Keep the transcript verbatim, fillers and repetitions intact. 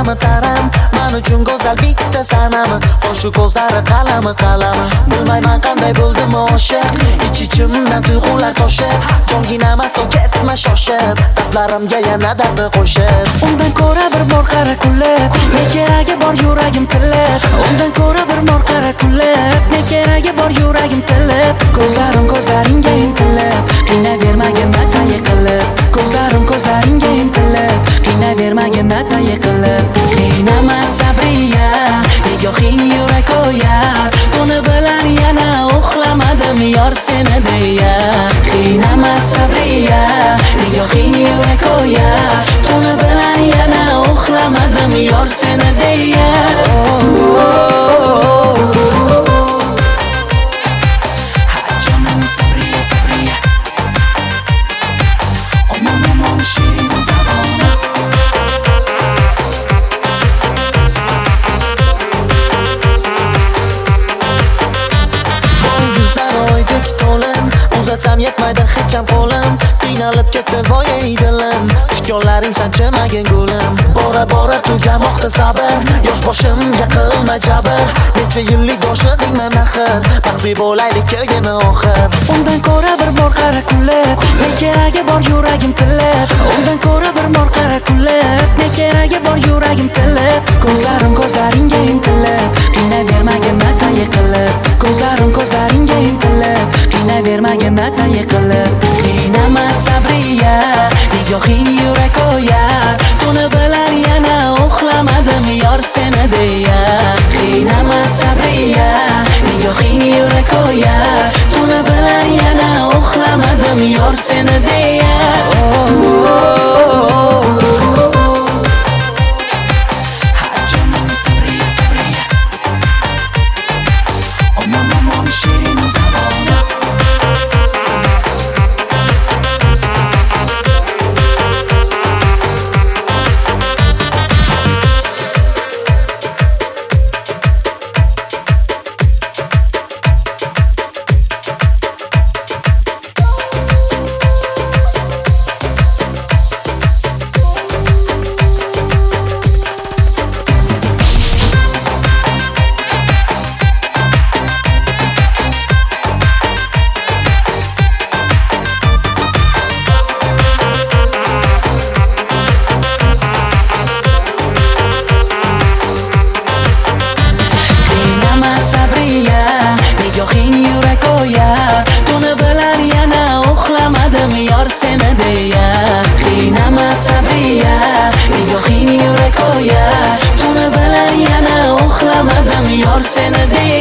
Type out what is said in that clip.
taxtimi taram, men uchun go'zal bitta sanami, qo'shu ko'zlari qalami qalami. Bilmayman qanday bo'ldim oshiq, ich-ichimdan tuyg'ular toshib, jonginam aslo ketma shoshib, dablarimga yana dabri qo'shib. Undan ko'ra bir bor qara kulib, ne keragi bor yuragim tilib. Undan ko'ra bir bor qara kulib, ne keragi bor yuragim tilib. Ko'zlarim ko'zlaringga intilib, qiynavermagin nata yiqilib. Ko'zlarim ko'zlaringga intilib, qiynavermagin nata yiqilib. Qiynama sabriya, nigohing yurak qo'yar. Buni bilan yana uxlamadim yor seni deya. Qiynama sabriya, nigohing yurak qo'yar. Buni bilan yana uxlamadim yor seni deya. Uzatsam yetmaydi hech ham qo'lim, qiynalib ketdi voy ey dilim. Tikonlaring sanchimagin gulim, bora bora tugamoqda sabr. Yosh boshimga qilma jabr, necha yillik do'stligingman axir, baxtli bo'laylik kelgani oxir. Undan ko'ra bir bor qara kulib, ne keragi bor yuragim tilib. Undan ko'ra bir bor qara kulib, ne keragi bor yuragim tilib. Ko'zlarim ko'zlaringga intilib, qiynavermagin nata yiqilib. Ko'zlarim ko'zlaringga intilib, qiynavermagin nata yiqilib. Qiynama sabriya, nigohing yurak qo'yar. Buni bilan yana uxlamadim yor seni deya. Qiynama sabriya, nigohing yurak qo'yar. Buni bilan yana uxlamadim yor seni deya. Buni bilan yana uxlamadim yor seni deya. Qiynama sabriya, nigohing yurak qo'yar. Buni bilan yana uxlamadim yor seni deya.